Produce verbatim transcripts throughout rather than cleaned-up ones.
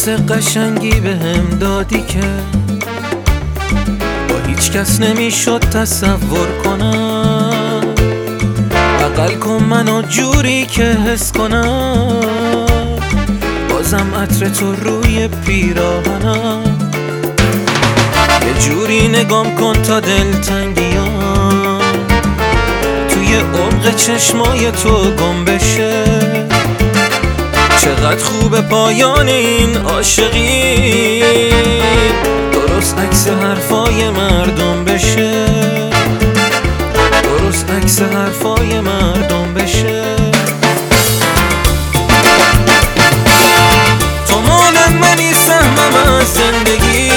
حس قشنگی به هم دادی که با هیچ کس نمیشد تصور کنم. بغل کن منو جوری که حس کنم بازم عطر تو روی پیراهنم. یه جوری نگام کن تا دلتنگیام توی عمق چشمای تو گم بشه. چقدر خوب پایان این عاشقی، درست عکس حرفای مردم بشه، درست عکس حرفای مردم بشه. تو مال منی، سهمم از زندگی،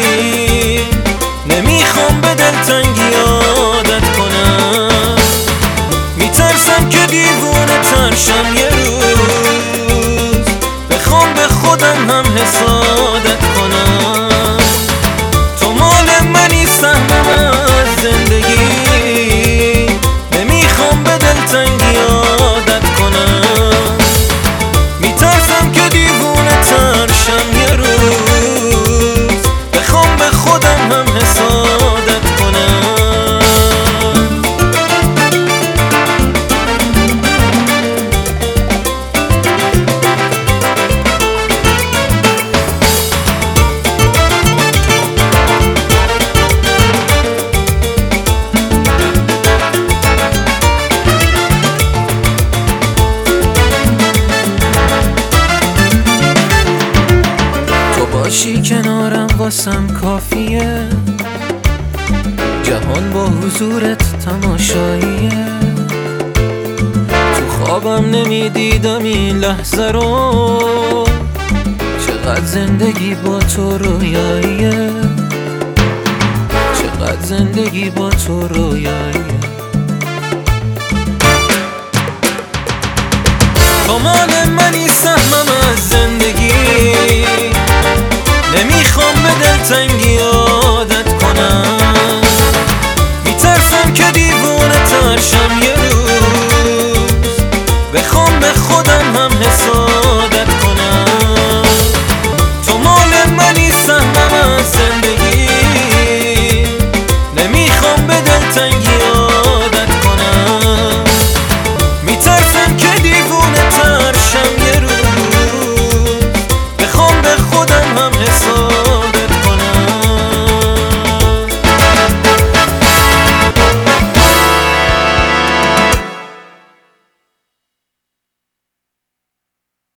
نمیخوام به دلتنگی عادت کنم. میترسم که دیوونه ترشم یه روز بخوام به خودم هم حسادت کنم. تو مال منی، سهمم از زندگی، نمیخوام به دلتنگی عادت کنم. میترسم که دیوونه ترشم یه روز بخوام به خودم هم حسادت کنم. باشی کنارم واسم کافیه، جهان با حضورت تماشاییه. تو خوابم نمیدیدم این لحظه رو، چقدر زندگی با تو رویاییه، چقدر زندگی با تو رویاییه. تو مال منی، سهمم از زندگی، نمیخوام به دلتنگی عادت کنم. میترسم که دیوونه ترشم یه روز بخوام به خودم هم حساب